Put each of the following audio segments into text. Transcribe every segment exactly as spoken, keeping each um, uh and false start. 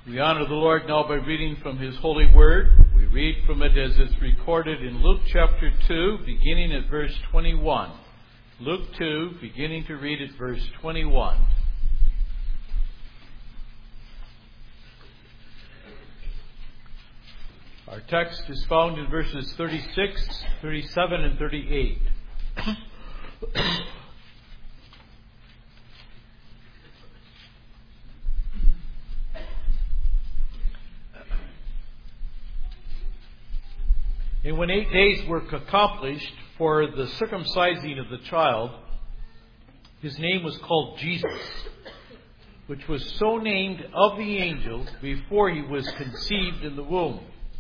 We honor the Lord now by reading from His holy word. We read from it as it's recorded in Luke chapter two, beginning at verse twenty-one. Luke two, beginning to read at verse twenty-one. Our text is found in verses thirty-six, thirty-seven, and thirty-eight. And when eight days were accomplished for the circumcising of the child, his name was called Jesus, which was so named of the angels before he was conceived in the womb.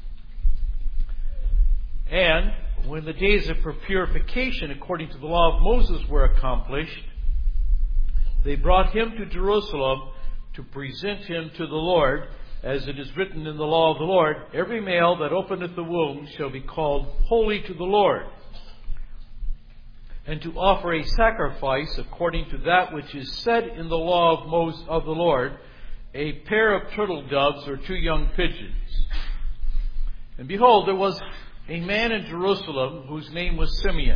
And when the days of purification according to the law of Moses were accomplished, they brought him to Jerusalem to present him to the Lord, as it is written in the law of the Lord, every male that openeth the womb shall be called holy to the Lord, and to offer a sacrifice according to that which is said in the law of Moses of the Lord, a pair of turtle doves or two young pigeons. And behold, there was a man in Jerusalem whose name was Simeon.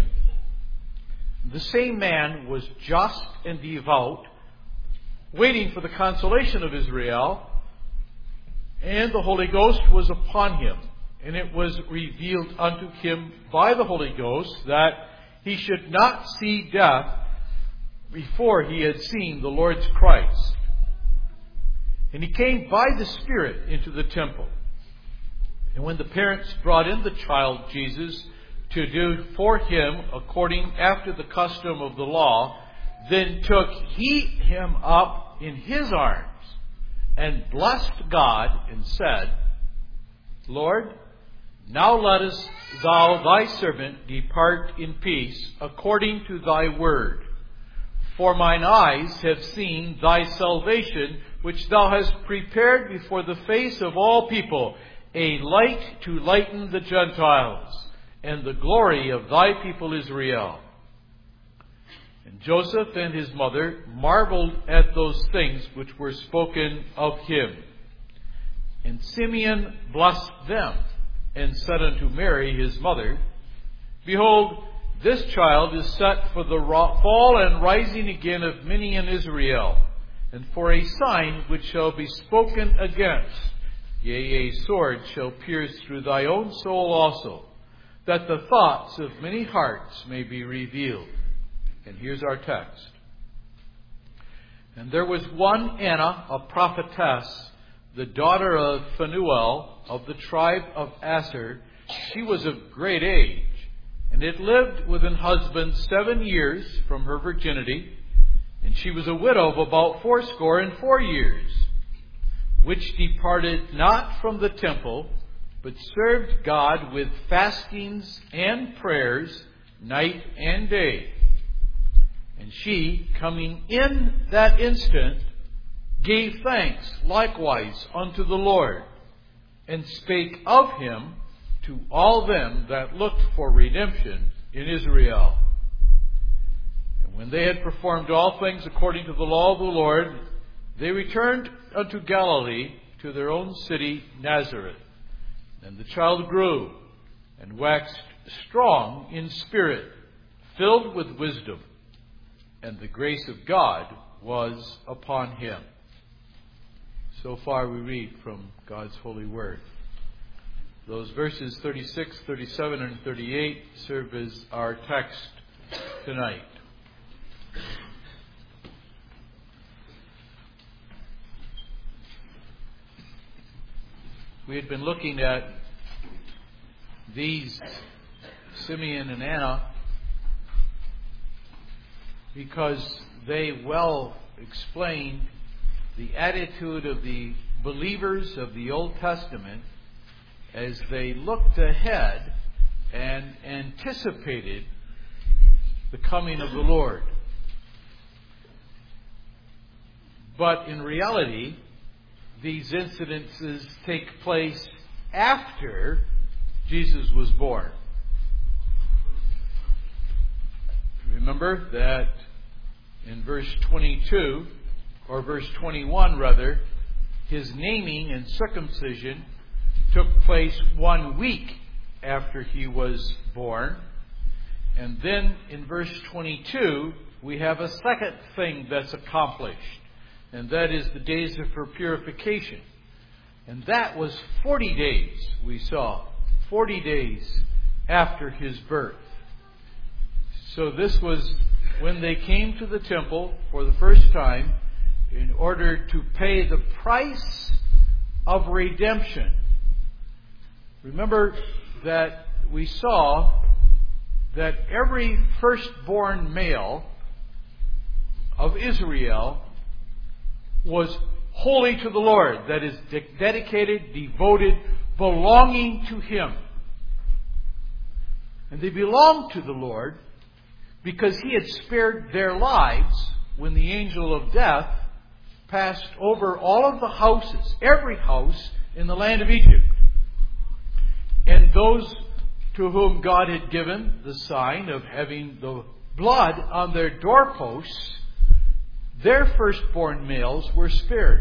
The same man was just and devout, waiting for the consolation of Israel. And the Holy Ghost was upon him, and it was revealed unto him by the Holy Ghost that he should not see death before he had seen the Lord's Christ. And he came by the Spirit into the temple. And when the parents brought in the child Jesus to do for him according after the custom of the law, then took he him up in his arms, and blessed God, and said, Lord, now lettest thou thy servant depart in peace, according to thy word. For mine eyes have seen thy salvation, which thou hast prepared before the face of all people, a light to lighten the Gentiles, and the glory of thy people Israel. And Joseph and his mother marveled at those things which were spoken of him. And Simeon blessed them, and said unto Mary his mother, Behold, this child is set for the fall and rising again of many in Israel, and for a sign which shall be spoken against. Yea, a sword shall pierce through thy own soul also, that the thoughts of many hearts may be revealed. And here's our text. And there was one Anna, a prophetess, the daughter of Phanuel, of the tribe of Aser. She was of great age, and had lived with an husband seven years from her virginity, and she was a widow of about fourscore and four years, which departed not from the temple, but served God with fastings and prayers night and day. And she, coming in that instant, gave thanks likewise unto the Lord, and spake of him to all them that looked for redemption in Israel. And when they had performed all things according to the law of the Lord, they returned unto Galilee, to their own city Nazareth. And the child grew, and waxed strong in spirit, filled with wisdom. And the grace of God was upon him. So far we read from God's holy word. Those verses thirty-six, thirty-seven, and thirty-eight serve as our text tonight. We had been looking at these, Simeon and Anna, because they well explain the attitude of the believers of the Old Testament as they looked ahead and anticipated the coming of the Lord. But in reality, these incidences take place after Jesus was born. Remember that in verse twenty-two, or verse twenty-one rather, his naming and circumcision took place one week after he was born. And then in verse twenty-two, we have a second thing that's accomplished, and that is the days of her purification. And that was forty days, we saw, forty days after his birth. So this was when they came to the temple for the first time in order to pay the price of redemption. Remember that we saw that every firstborn male of Israel was holy to the Lord. That is, de- dedicated, devoted, belonging to Him. And they belonged to the Lord because He had spared their lives when the angel of death passed over all of the houses, every house in the land of Egypt. And those to whom God had given the sign of having the blood on their doorposts, their firstborn males were spared.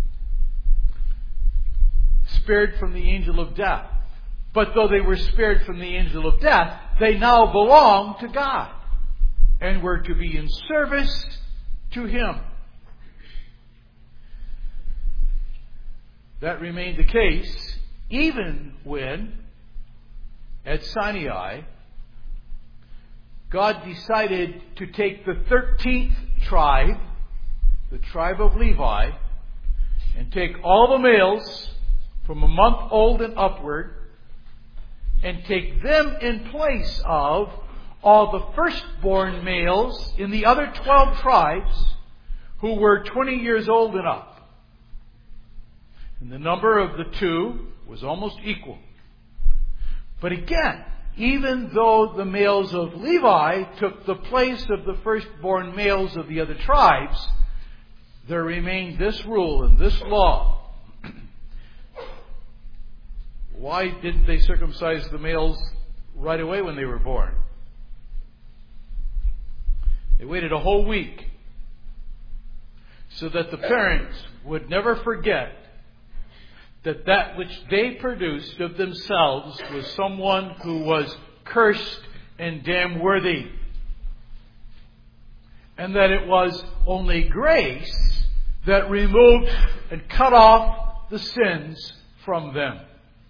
Spared from the angel of death. But though they were spared from the angel of death, they now belonged to God and were to be in service to Him. That remained the case even when, at Sinai, God decided to take the thirteenth tribe, the tribe of Levi, and take all the males from a month old and upward and take them in place of all the firstborn males in the other twelve tribes who were twenty years old and up. And the number of the two was almost equal. But again, even though the males of Levi took the place of the firstborn males of the other tribes, there remained this rule and this law. Why didn't they circumcise the males right away when they were born? They waited a whole week so that the parents would never forget that that which they produced of themselves was someone who was cursed and damn worthy. And that it was only grace that removed and cut off the sins from them.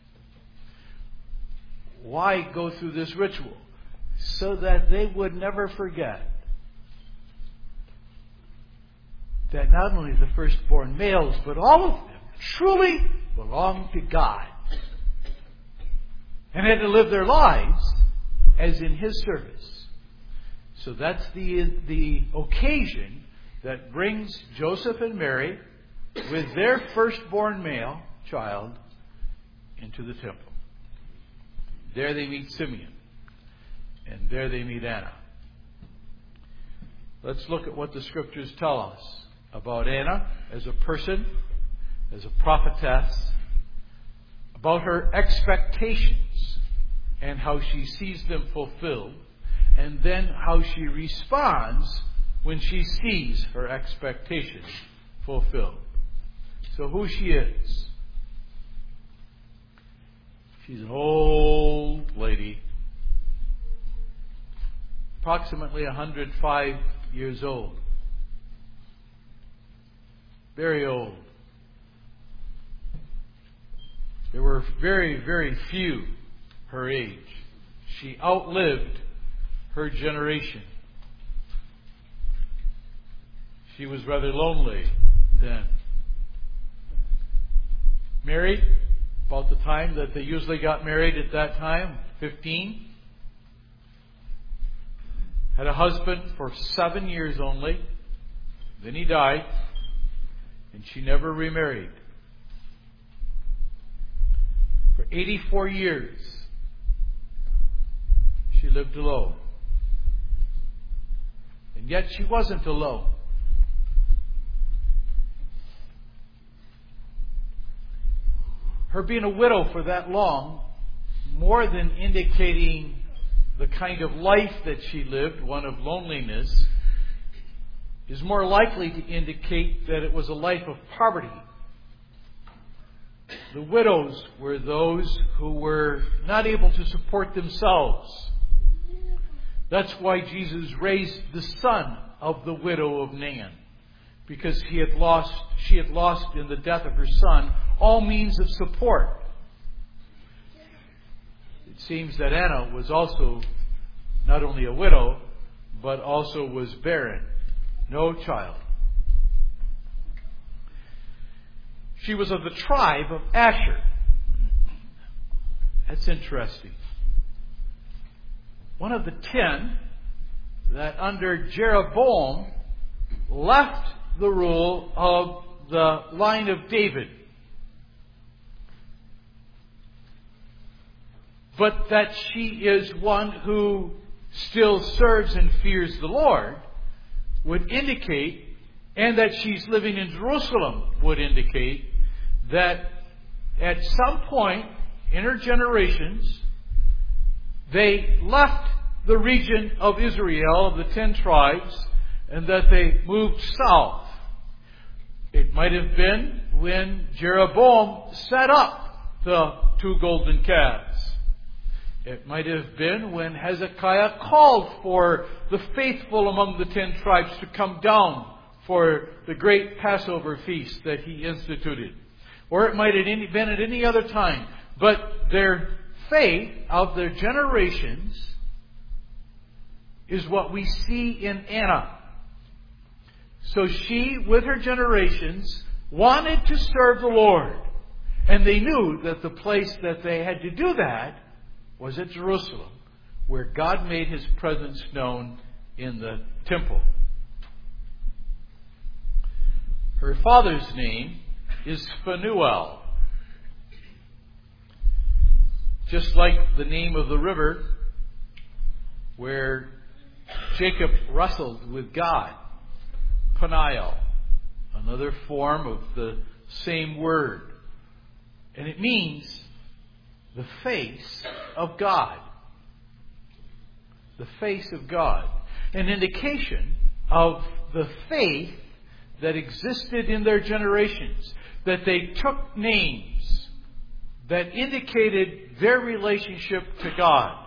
Why go through this ritual? So that they would never forget that not only the firstborn males, but all of them truly belonged to God and had to live their lives as in His service. So that's the, the occasion that brings Joseph and Mary with their firstborn male child into the temple. There they meet Simeon, and there they meet Anna. Let's look at what the Scriptures tell us about Anna as a person, as a prophetess, about her expectations and how she sees them fulfilled, and then how she responds when she sees her expectations fulfilled. So who she is. She's an old lady, approximately one hundred five years old. Very old. There were very, very few her age. She outlived her generation. She was rather lonely then. Married, about the time that they usually got married at that time, fifteen. Had a husband for seven years only. Then he died, and she never remarried. For eighty-four years, she lived alone. And yet she wasn't alone. Her being a widow for that long, more than indicating the kind of life that she lived, one of loneliness, is more likely to indicate that it was a life of poverty The widows were those who were not able to support themselves. That's why Jesus raised the son of the widow of Nain, because he had lost, she had lost in the death of her son all means of support. It seems that Anna was also not only a widow, but also was barren, no child. She was of the tribe of Asher. That's interesting. One of the ten that under Jeroboam left the rule of the line of David, but that she is one who still serves and fears the Lord would indicate, and that she's living in Jerusalem would indicate, that at some point in her generations, they left the region of Israel, of the ten tribes, and that they moved south. It might have been when Jeroboam set up the two golden calves. It might have been when Hezekiah called for the faithful among the ten tribes to come down for the great Passover feast that he instituted. Or it might have been at any other time. But their faith of their generations is what we see in Anna. So she, with her generations, wanted to serve the Lord. And they knew that the place that they had to do that was at Jerusalem, where God made His presence known in the temple. Her father's name is Phanuel. Just like the name of the river where Jacob wrestled with God. Peniel, another form of the same word. And it means the face of God. The face of God. An indication of the faith that existed in their generations. That they took names that indicated their relationship to God.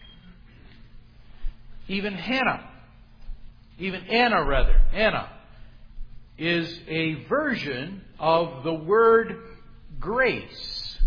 Even Hannah, even Anna rather, Anna, is a version of the word grace.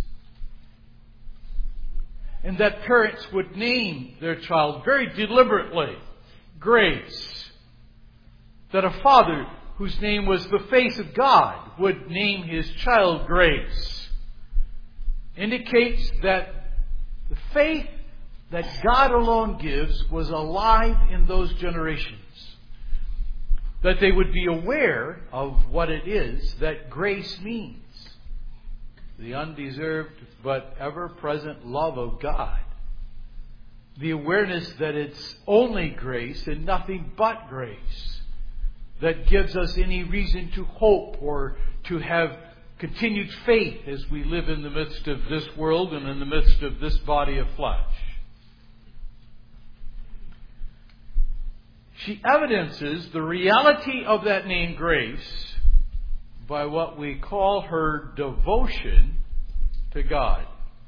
And that parents would name their child very deliberately, Grace. That a father whose name was the face of God would name his child Grace. Indicates that the faith that God alone gives was alive in those generations. That they would be aware of what it is that grace means. The undeserved but ever-present love of God. The awareness that it's only grace and nothing but grace that gives us any reason to hope or to have continued faith as we live in the midst of this world and in the midst of this body of flesh. She evidences the reality of that name Grace by what we call her devotion to God.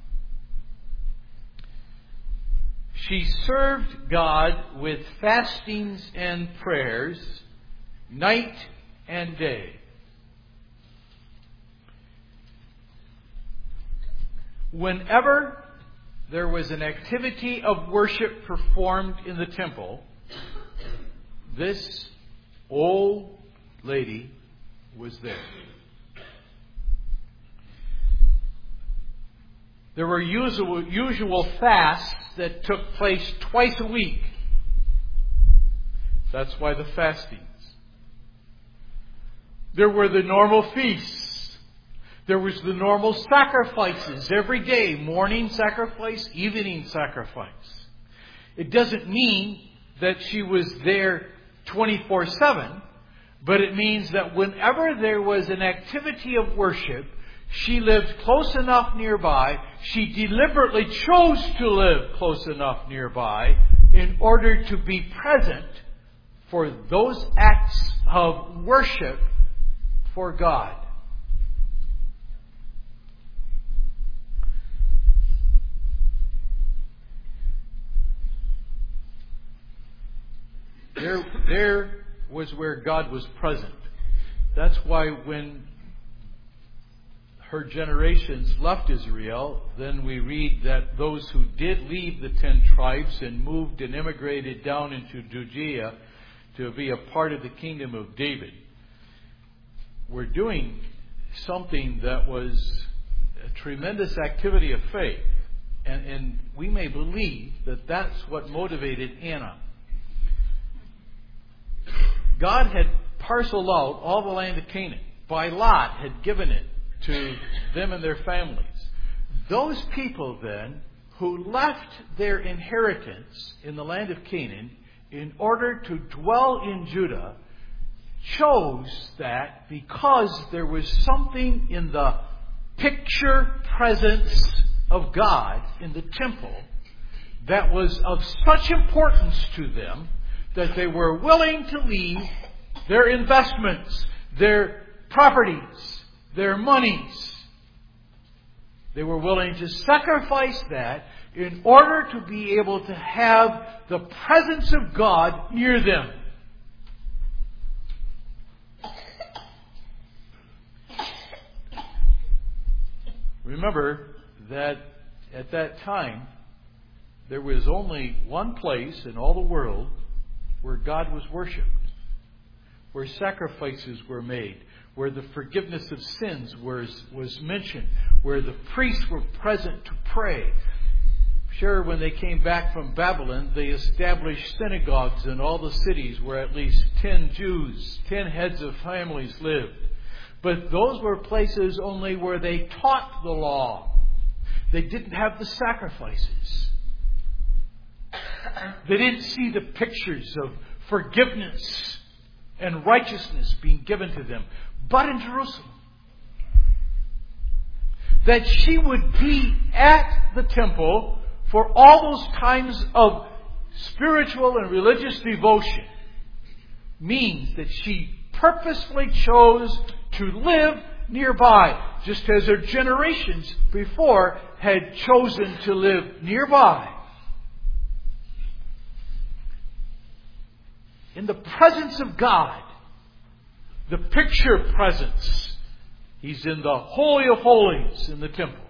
She served God with fastings and prayers night and day. Whenever there was an activity of worship performed in the temple, this old lady was there. There were usual, usual fasts that took place twice a week. That's why the fastings. There were the normal feasts. There was the normal sacrifices every day. Morning sacrifice, evening sacrifice. It doesn't mean that she was there twenty-four seven, but it means that whenever there was an activity of worship, she lived close enough nearby. She deliberately chose to live close enough nearby in order to be present for those acts of worship for God. there was where God was present. That's why when her generations left Israel, then we read that those who did leave the ten tribes and moved and immigrated down into Judea to be a part of the kingdom of David were doing something that was a tremendous activity of faith. And, and we may believe that that's what motivated Anna. God had parceled out all the land of Canaan. By lot had given it to them and their families. Those people then who left their inheritance in the land of Canaan in order to dwell in Judah chose that because there was something in the picture presence of God in the temple that was of such importance to them that they were willing to leave their investments, their properties, their monies. They were willing to sacrifice that in order to be able to have the presence of God near them. Remember that at that time, there was only one place in all the world where God was worshipped, where sacrifices were made, where the forgiveness of sins was, was mentioned, where the priests were present to pray. Sure, when they came back from Babylon, they established synagogues in all the cities where at least ten Jews, ten heads of families lived. But those were places only where they taught the law. They didn't have the sacrifices. They didn't see the pictures of forgiveness and righteousness being given to them. But in Jerusalem, that she would be at the temple for all those times of spiritual and religious devotion means that she purposely chose to live nearby, just as her generations before had chosen to live nearby. In the presence of God, the picture presence, He's in the Holy of Holies in the temple.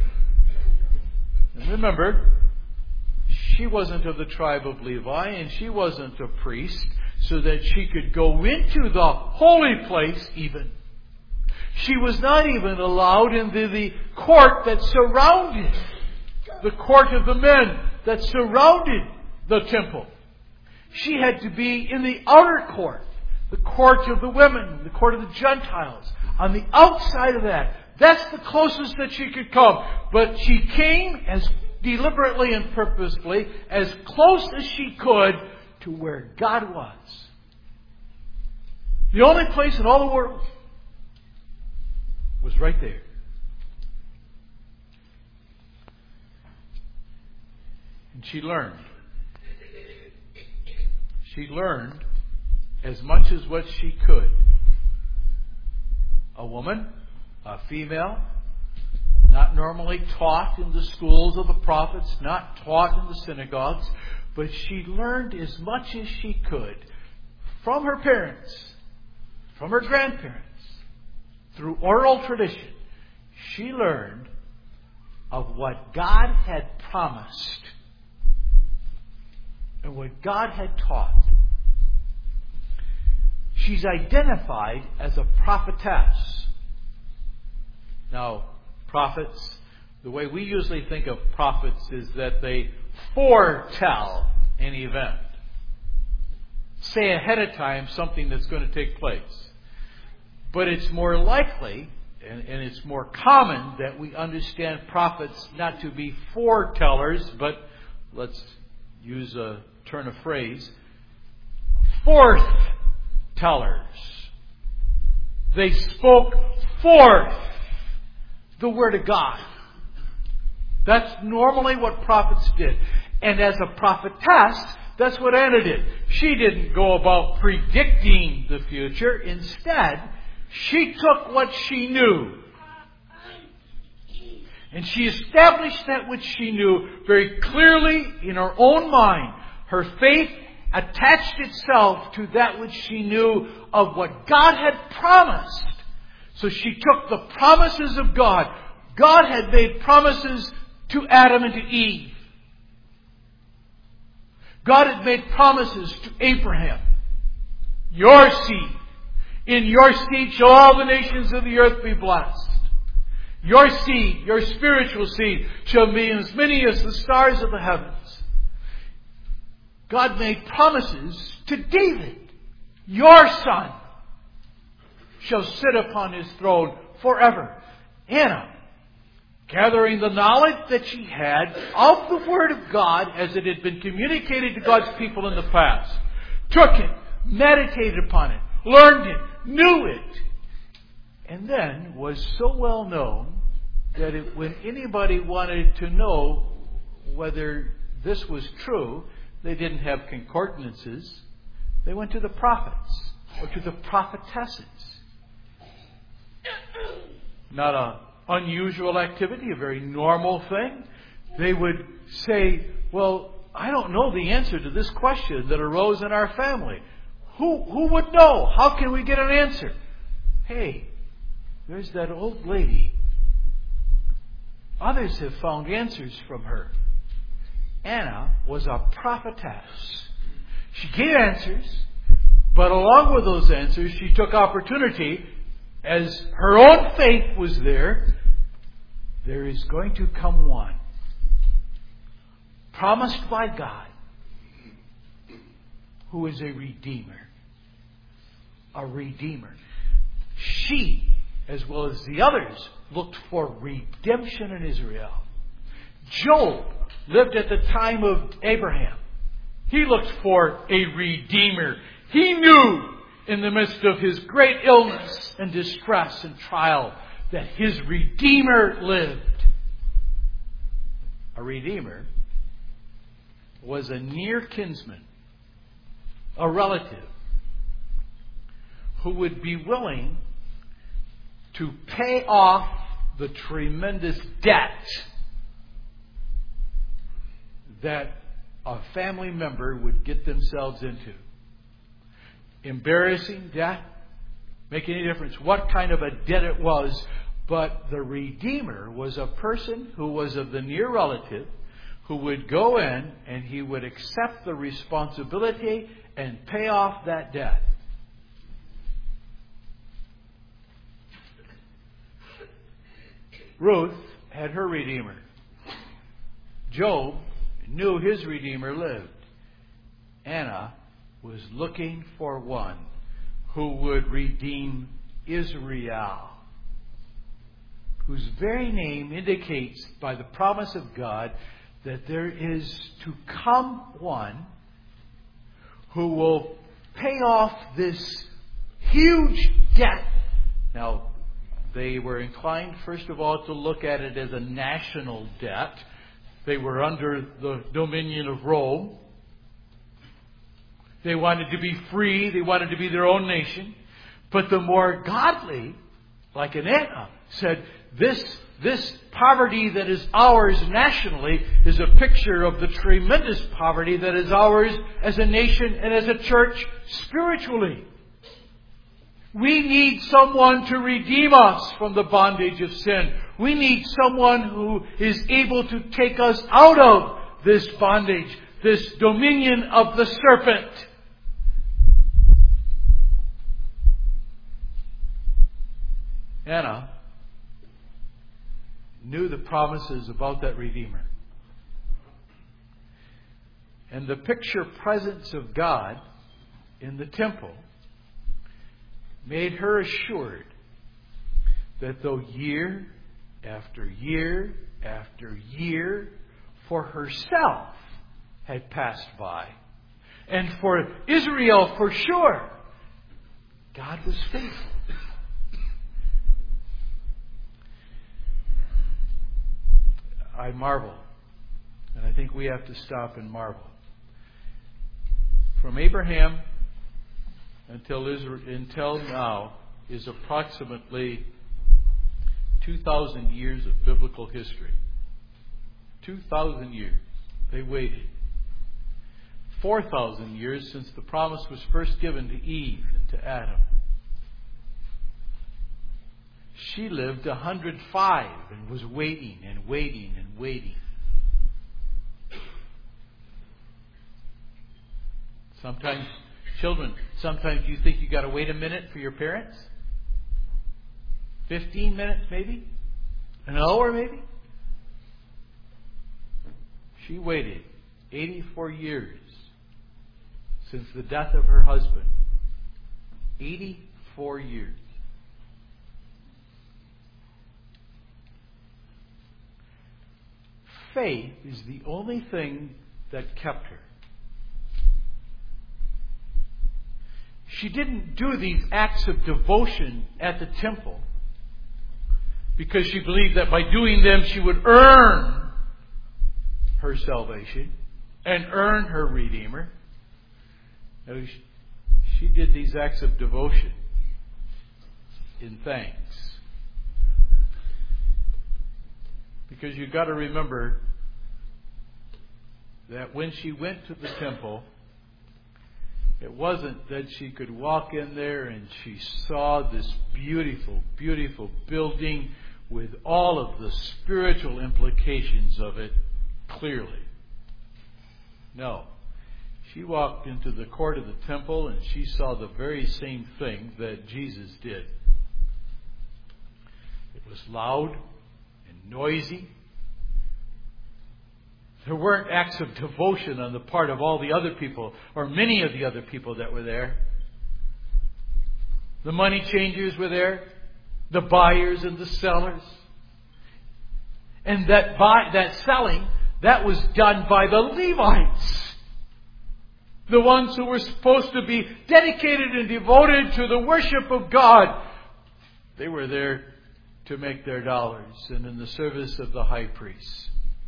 And remember, she wasn't of the tribe of Levi and she wasn't a priest, so that she could go into the holy place even. She was not even allowed into the court that surrounded, the court of the men that surrounded the temple. She had to be in the outer court, the court of the women, the court of the Gentiles. On the outside of that, that's the closest that she could come. But she came as deliberately and purposefully, as close as she could to where God was. The only place in all the world was right there. And she learned. She learned as much as what she could. A woman, a female, not normally taught in the schools of the prophets, not taught in the synagogues, but she learned as much as she could from her parents, from her grandparents, through oral tradition. She learned of what God had promised and what God had taught. She's identified as a prophetess. Now, prophets, the way we usually think of prophets is that they foretell an event. Say ahead of time something that's going to take place. But it's more likely, and, and it's more common, that we understand prophets not to be foretellers, but let's use a turn of phrase, forthtellers. They spoke forth the Word of God. That's normally what prophets did. And as a prophetess, that's what Anna did. She didn't go about predicting the future. Instead, she took what she knew. And she established that which she knew very clearly in her own mind. Her faith attached itself to that which she knew of what God had promised. So she took the promises of God. God had made promises to Adam and to Eve. God had made promises to Abraham. Your seed. In your seed shall all the nations of the earth be blessed. Your seed, your spiritual seed, shall be as many as the stars of the heavens. God made promises to David. Your son shall sit upon his throne forever. Anna, gathering the knowledge that she had of the Word of God as it had been communicated to God's people in the past, took it, meditated upon it, learned it, knew it, and then was so well known that it, when anybody wanted to know whether this was true, they didn't have concordances. They went to the prophets or to the prophetesses. Not an unusual activity, a very normal thing. They would say, well, I don't know the answer to this question that arose in our family. Who, who would know? How can we get an answer? Hey, there's that old lady. Others have found answers from her. Anna was a prophetess. She gave answers, but along with those answers, she took opportunity, as her own faith was there. There is going to come one, promised by God, who is a redeemer. A redeemer. She, as well as the others, looked for redemption in Israel. Job lived at the time of Abraham. He looked for a redeemer. He knew in the midst of his great illness and distress and trial that his redeemer lived. A redeemer was a near kinsman, a relative, who would be willing to pay off the tremendous debt that a family member would get themselves into. Embarrassing debt, make any difference what kind of a debt it was, but the Redeemer was a person who was of the near relative, who would go in and he would accept the responsibility and pay off that debt. Ruth had her Redeemer. Job knew his Redeemer lived. Anna was looking for one who would redeem Israel, whose very name indicates by the promise of God that there is to come one who will pay off this huge debt. Now, they were inclined, first of all, to look at it as a national debt. They were under the dominion of Rome. They wanted to be free. They wanted to be their own nation. But the more godly, like an Anna, said, this, this poverty that is ours nationally is a picture of the tremendous poverty that is ours as a nation and as a church spiritually. We need someone to redeem us from the bondage of sin. We need someone who is able to take us out of this bondage, this dominion of the serpent. Anna knew the promises about that Redeemer. And the picture presence of God in the temple made her assured that though year after year after year for herself had passed by, and for Israel for sure, God was faithful. I marvel, and I think we have to stop and marvel. From Abraham until Israel, until now is approximately two thousand years of biblical history. two thousand years. They waited. four thousand years since the promise was first given to Eve and to Adam. She lived one hundred five and was waiting and waiting and waiting. Sometimes, children, sometimes you think you got to wait a minute for your parents? Fifteen minutes maybe? An hour maybe? She waited eighty-four years since the death of her husband. eighty-four years. Faith is the only thing that kept her. She didn't do these acts of devotion at the temple because she believed that by doing them she would earn her salvation and earn her Redeemer. No, she did these acts of devotion in thanks. Because you've got to remember that when she went to the temple, it wasn't that she could walk in there and she saw this beautiful, beautiful building with all of the spiritual implications of it clearly. No. She walked into the court of the temple and she saw the very same thing that Jesus did. It was loud and noisy. There weren't acts of devotion on the part of all the other people, or many of the other people that were there. The money changers were there, the buyers and the sellers. And that buy, that selling, that was done by the Levites. The ones who were supposed to be dedicated and devoted to the worship of God. They were there to make their dollars and in the service of the high priest.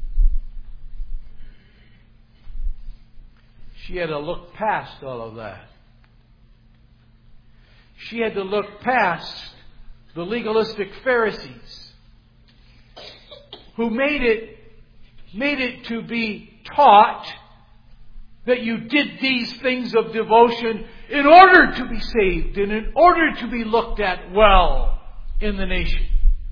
She had to look past all of that. She had to look past the legalistic Pharisees who made it, made it to be taught that you did these things of devotion in order to be saved and in order to be looked at well in the nation.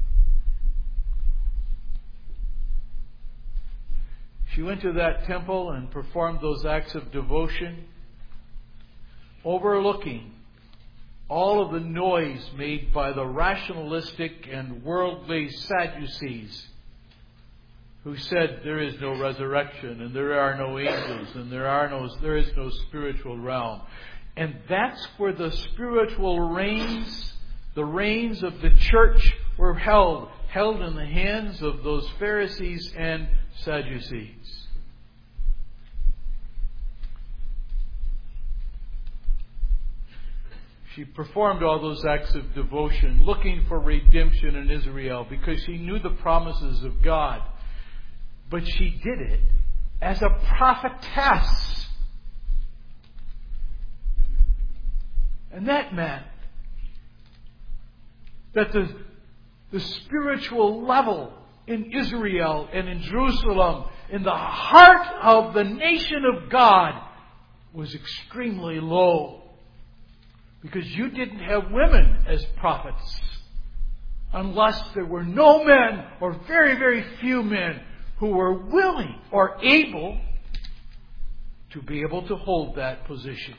She went to that temple and performed those acts of devotion, overlooking all of the noise made by the rationalistic and worldly Sadducees who said there is no resurrection and there are no angels and there are no there is no spiritual realm. And that's where the spiritual reins, the reins of the church were held, held in the hands of those Pharisees and Sadducees. She performed all those acts of devotion, looking for redemption in Israel because she knew the promises of God. But she did it as a prophetess. And that meant that the, the spiritual level in Israel and in Jerusalem, in the heart of the nation of God, was extremely low. Because you didn't have women as prophets unless there were no men or very, very few men who were willing or able to be able to hold that position.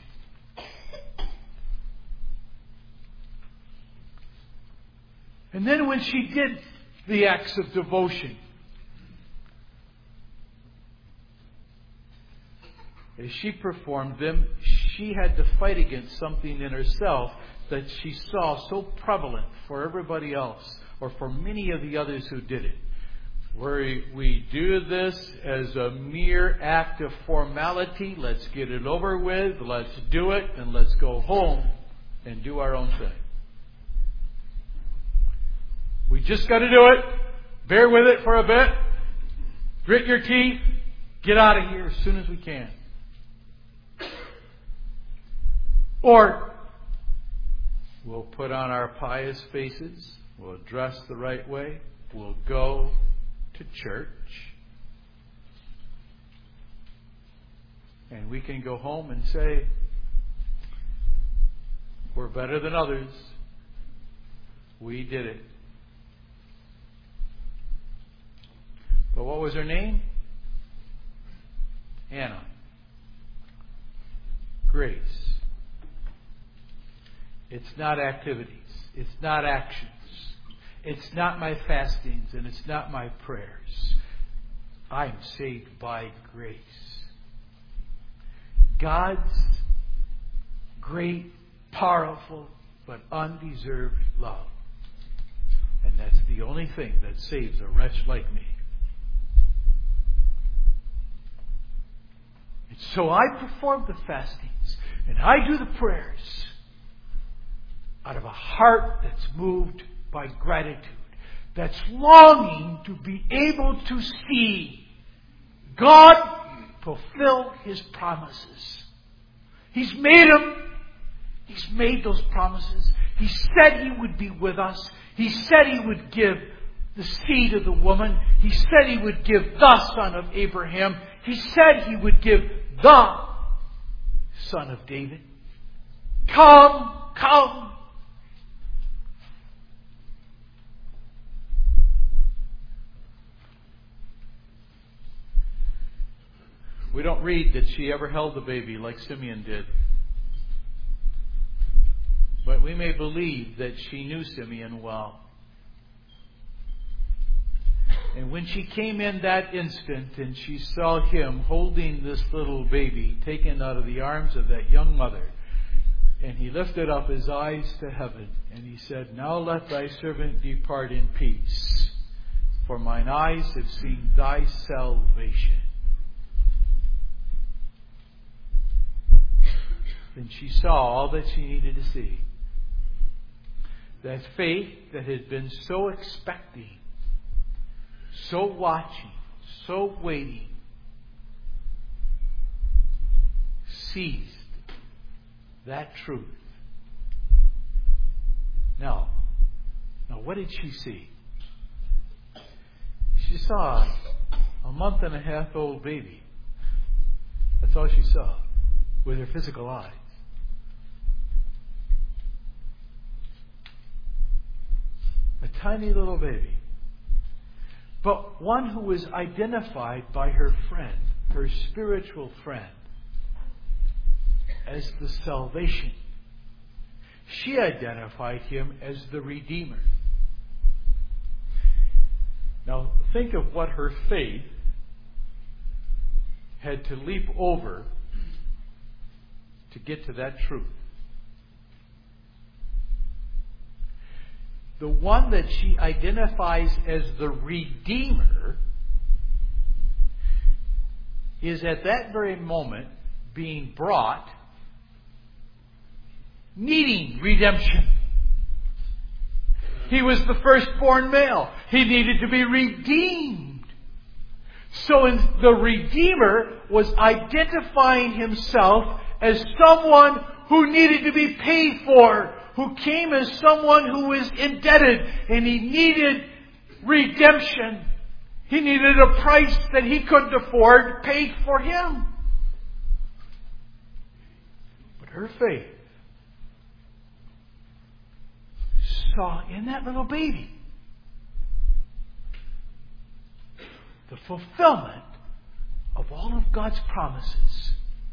And then when she did the acts of devotion, as she performed them, she had to fight against something in herself that she saw so prevalent for everybody else, or for many of the others who did it. Where we do this as a mere act of formality, let's get it over with, let's do it, and let's go home and do our own thing. We just got to do it. Bear with it for a bit. Grit your teeth. Get out of here as soon as we can. Or we'll put on our pious faces. We'll dress the right way. We'll go to church. And we can go home and say, we're better than others. We did it. But what was her name? Anna. Grace. It's not activities. It's not actions. It's not my fastings, and it's not my prayers. I'm saved by grace. God's great, powerful, but undeserved love. And that's the only thing that saves a wretch like me. And so I perform the fastings, and I do the prayers out of a heart that's moved by gratitude, that's longing to be able to see God fulfill His promises. He's made them. He's made those promises. He said He would be with us. He said He would give the seed of the woman. He said He would give the son of Abraham. He said He would give the son of David. Come, come. We don't read that she ever held the baby like Simeon did. But we may believe that she knew Simeon well. And when she came in that instant and she saw him holding this little baby taken out of the arms of that young mother, and he lifted up his eyes to heaven and he said, "Now let thy servant depart in peace, for mine eyes have seen thy salvation." Then she saw all that she needed to see. That faith that had been so expecting, so watching, so waiting, seized that truth. Now, now what did she see? She saw a month and a half old baby. That's all she saw with her physical eyes. A tiny little baby. But one who was identified by her friend, her spiritual friend, as the salvation. She identified him as the Redeemer. Now think of what her faith had to leap over to get to that truth. The one that she identifies as the Redeemer is at that very moment being brought, needing redemption. He was the firstborn male. He needed to be redeemed. So the Redeemer was identifying himself as someone who needed to be paid for, who came as someone who was indebted, and he needed redemption. He needed a price that he couldn't afford paid for him. But her faith saw in that little baby the fulfillment of all of God's promises.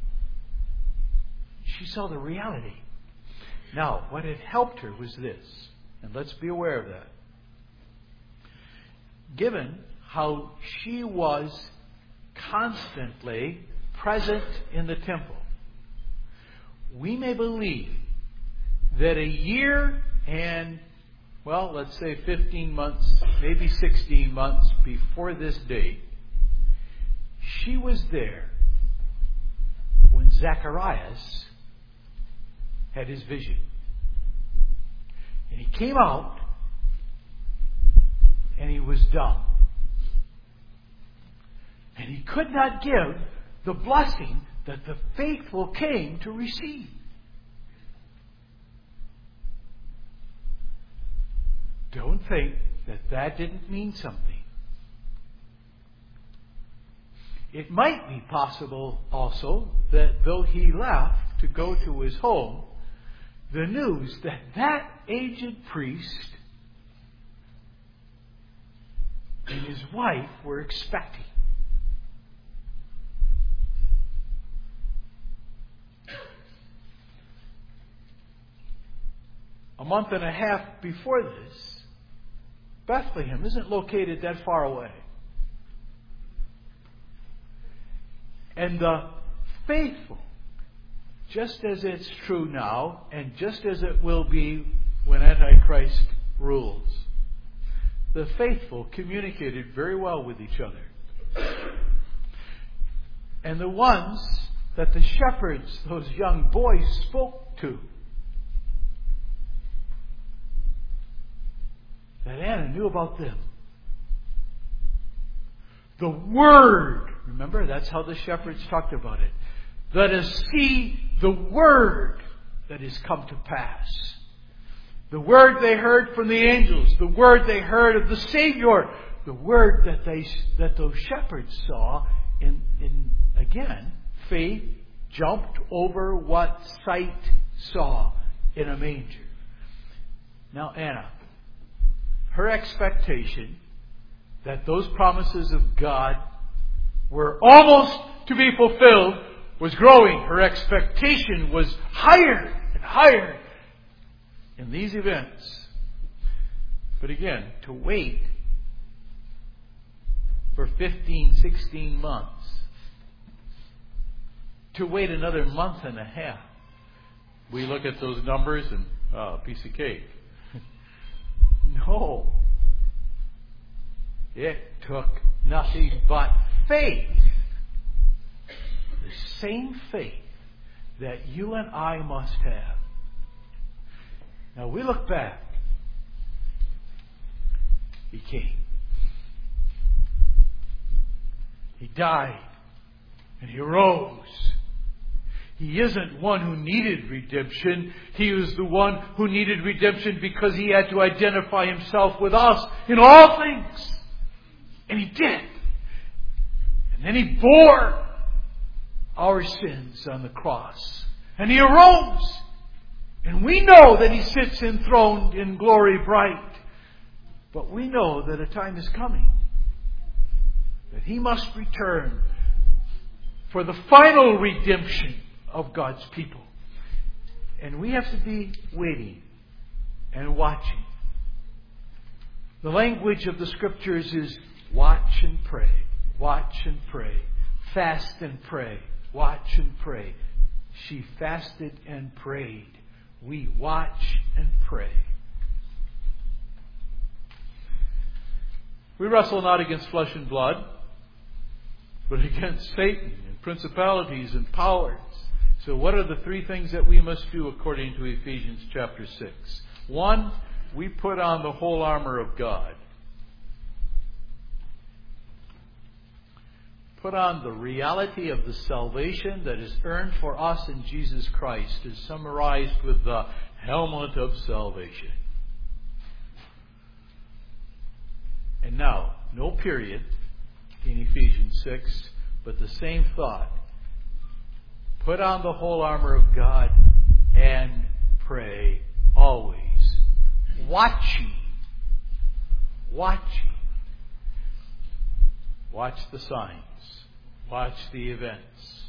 She saw the reality. Now, what had helped her was this, and let's be aware of that. Given how she was constantly present in the temple, we may believe that a year and, well, let's say fifteen months, maybe sixteen months before this date, she was there when Zacharias had his vision. And he came out and he was dumb. And he could not give the blessing that the faithful came to receive. Don't think that that didn't mean something. it might be possible also that though he left to go to his home, the news that that aged priest and his wife were expecting. A month and a half before this, Bethlehem isn't located that far away. And the faithful, just as it's true now, and just as it will be when Antichrist rules, the faithful communicated very well with each other. And the ones that the shepherds, those young boys, spoke to, that Anna knew about them. The Word, remember, that's how the shepherds talked about it. Let us see the Word that has come to pass. The Word they heard from the angels. The Word they heard of the Savior. The Word that they that those shepherds saw. In, in again, faith jumped over what sight saw in a manger. Now, Anna, her expectation that those promises of God were almost to be fulfilled was growing. Her expectation was higher and higher in these events. But again, to wait for fifteen, sixteen months, to wait another month and a half, we look at those numbers and, oh, a piece of cake. No. It took nothing but faith. The same faith that you and I must have. Now we look back. He came. He died. And He rose. He isn't one who needed redemption. He was the one who needed redemption because He had to identify Himself with us in all things. And He did. And then He bore our sins on the cross. And He arose. And we know that He sits enthroned in glory bright. But we know that a time is coming that He must return for the final redemption of God's people. And we have to be waiting and watching. The language of the Scriptures is watch and pray, watch and pray, fast and pray, watch and pray. She fasted and prayed. We watch and pray. We wrestle not against flesh and blood, but against Satan and principalities and powers. So what are the three things that we must do according to Ephesians chapter six? One, we put on the whole armor of God. Put on the reality of the salvation that is earned for us in Jesus Christ, is summarized with the helmet of salvation. And now, no period in Ephesians six, but the same thought. Put on the whole armor of God and pray always. Watching. Watching. Watch the signs. Watch the events.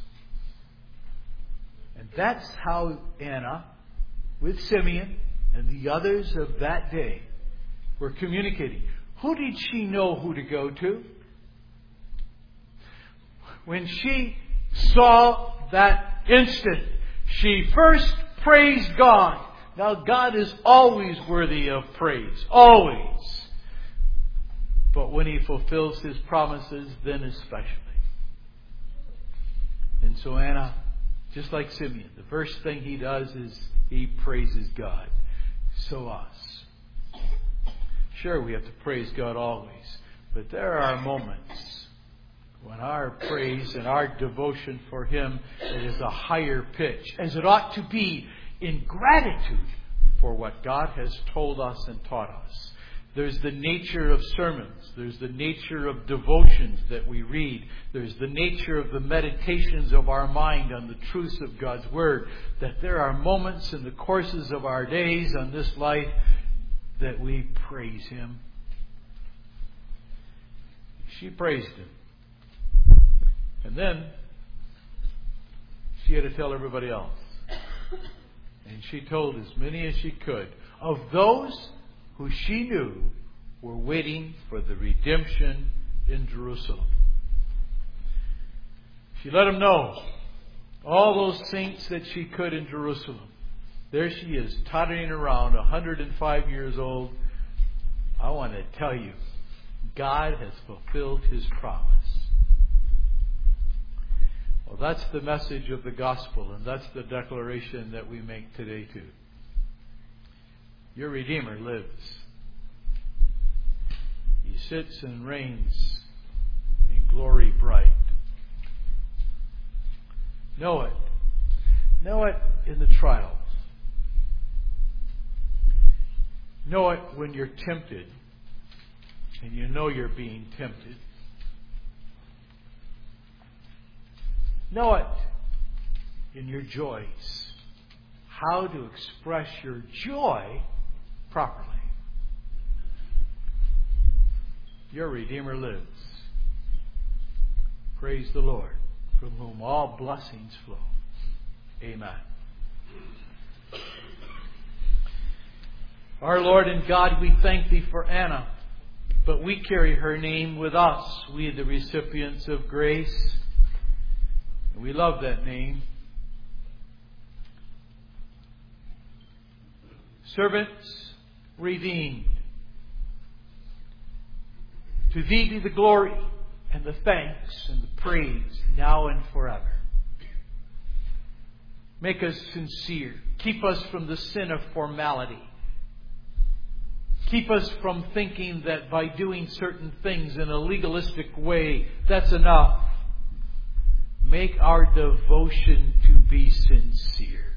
And that's how Anna, with Simeon and the others of that day, were communicating. Who did she know who to go to? When she saw that instant, she first praised God. Now, God is always worthy of praise. Always. But when He fulfills His promises, then especially. And so Anna, just like Simeon, the first thing he does is he praises God. So us. Sure, we have to praise God always. But there are moments when our praise and our devotion for Him is a higher pitch, as it ought to be in gratitude for what God has told us and taught us. There's the nature of sermons. There's the nature of devotions that we read. There's the nature of the meditations of our mind on the truths of God's Word. That there are moments in the courses of our days on this life that we praise Him. She praised Him. And then she had to tell everybody else. And she told as many as she could of those who she knew were waiting for the redemption in Jerusalem. She let them know, all those saints that she could in Jerusalem. There she is, tottering around, one hundred five years old. I want to tell you, God has fulfilled His promise. Well, that's the message of the gospel, and that's the declaration that we make today too. Your Redeemer lives. He sits and reigns in glory bright. Know it. Know it in the trials. Know it when you're tempted and you know you're being tempted. Know it in your joys. How to express your joy properly. Your Redeemer lives. Praise the Lord, from whom all blessings flow. Amen. Our Lord and God, we thank Thee for Anna, but we carry her name with us, we the recipients of grace. And we love that name. Servants redeemed. To Thee be the glory and the thanks and the praise now and forever. Make us sincere. Keep us from the sin of formality. Keep us from thinking that by doing certain things in a legalistic way, that's enough. Make our devotion to be sincere.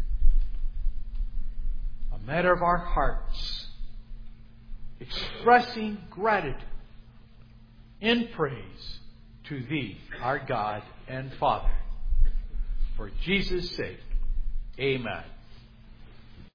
A matter of our hearts. Expressing gratitude in praise to Thee, our God and Father. For Jesus' sake, amen.